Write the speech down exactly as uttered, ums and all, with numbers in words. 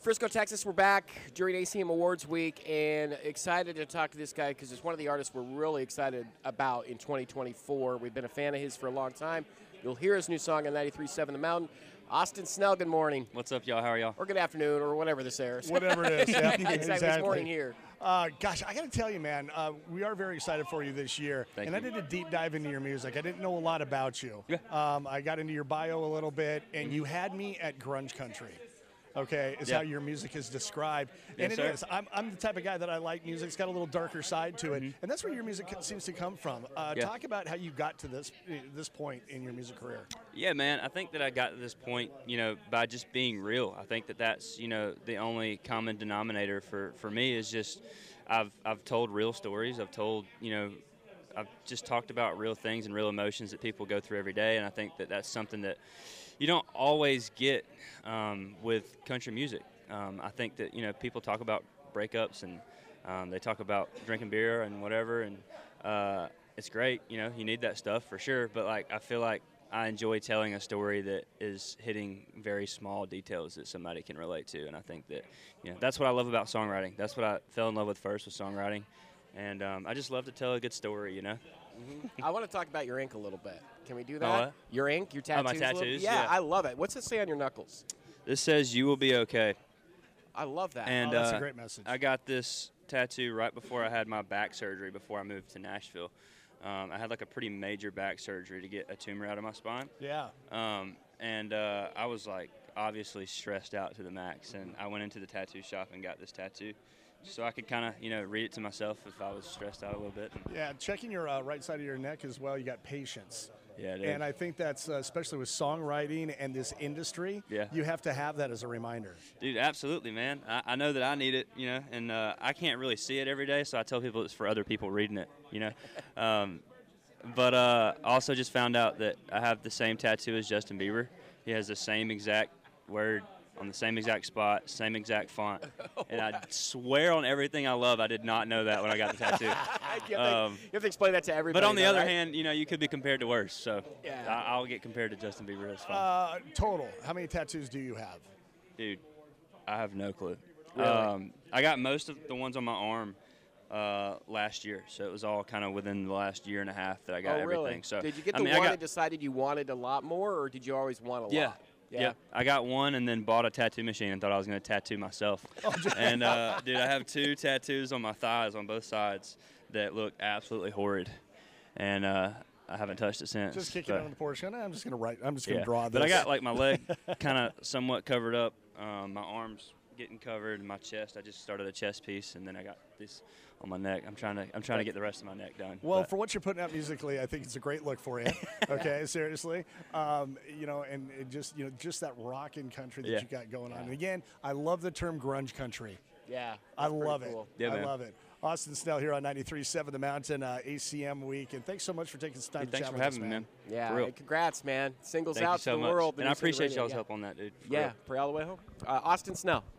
Frisco, Texas, we're back during A C M Awards Week, and excited to talk to this guy because it's one of the artists we're really excited about in twenty twenty-four. We've been a fan of his for a long time. You'll hear his new song on ninety-three point seven The Mountain. Austin Snell, good morning. What's up, y'all? How are y'all? Or good afternoon, or whatever this airs. Whatever it is, yeah. exactly. exactly. It's morning here. Uh, gosh, I got to tell you, man, uh, we are very excited for you this year. Thank and you. I did a deep dive into your music. I didn't know a lot about you. Yeah. Um, I got into your bio a little bit, and Mm-hmm. you had me at grunge country. Okay, is Yeah. how your music is described. Yes, and it sir. is. I'm, I'm the type of guy that I like music. It's got a little darker side to it. Mm-hmm. And that's where your music seems to come from. Uh, Yeah. Talk about how you got to this this point in your music career. Yeah, man. I think that I got to this point, you know, by just being real. I think that that's, you know, the only common denominator for, for me is just I've I've told real stories. I've told, you know, I've just talked about real things and real emotions that people go through every day. And I think that that's something that you don't always get um, with country music. Um, I think that, you know, people talk about breakups and um, they talk about drinking beer and whatever, and uh, it's great, you know, you need that stuff for sure, but, like, I feel like I enjoy telling a story that is hitting very small details that somebody can relate to, and I think that, you know, that's what I love about songwriting. That's what I fell in love with first, was songwriting, and um, I just love to tell a good story, you know. Mm-hmm. I want to talk about your ink a little bit. Can we do that? Oh, what? Your ink, your Oh, tattoos? my a little- tattoos? Yeah, Yeah. I love it. What's it say on your knuckles? This says, "You will be okay." I love that. And Oh, that's uh, a great message. I got this tattoo right before I had my back surgery, before I moved to Nashville. Um, I had like a pretty major back surgery to get a tumor out of my spine. Yeah. Um, and uh, I was like obviously stressed out to the max, and I went into the tattoo shop and got this tattoo so I could kind of, you know, read it to myself if I was stressed out a little bit. Yeah, checking your uh, right side of your neck as well, you got patience. Yeah, dude. And I think that's, uh, especially with songwriting and this industry, Yeah. you have to have that as a reminder. Dude, absolutely, man. I, I know that I need it, you know, and uh, I can't really see it every day, so I tell people it's for other people reading it, you know. um, but uh, I also just found out that I have the same tattoo as Justin Bieber. He has the same exact word on the same exact spot, same exact font. And I swear on everything I love, I did not know that when I got the tattoo. you, have to, Um, you have to explain that to everybody. But on the though, other right? hand, you know, you could be compared to worse, so Yeah. I, I'll get compared to Justin Bieber. That's fine. Uh, total, how many tattoos do you have? Dude, I have no clue. Really? Um, I got most of the ones on my arm uh, last year, so it was all kind of within the last year and a half that I got oh, everything. really? So did you get I the mean, I one got- and decided you wanted a lot more, or did you always want a Yeah. lot? Yeah. I got one and then bought a tattoo machine and thought I was going to tattoo myself. and, uh, dude, I have two tattoos on my thighs on both sides that look absolutely horrid. And uh, I haven't touched it since. Just kicking but- it on the porch. I'm just going to write. I'm just going to yeah. draw this. But I got, like, my leg kind of somewhat covered up, um, my arms getting covered, and my chest. I just started a chest piece, and then I got this on my neck. I'm trying to I'm trying to get the rest of my neck done. Well, but- for what you're putting out musically, I think it's a great look for you. Okay, seriously. Um, you know, and it just you know just that rock and country that Yeah. you got going on. And again, I love the term grunge country. Yeah. I that's pretty love cool. it. Yeah, I man. love it. Austin Snell here on ninety-three point seven The Mountain, uh, A C M week, and thanks so much for taking some time Hey, to thanks chat for with us, having me, man. Yeah, For real. and congrats, man. Singles Thank out you so to the much. world. the And I new Single appreciate Radio. y'all's yeah. help on that, dude. For Yeah, real. pray all the way home. Uh, Austin Snell.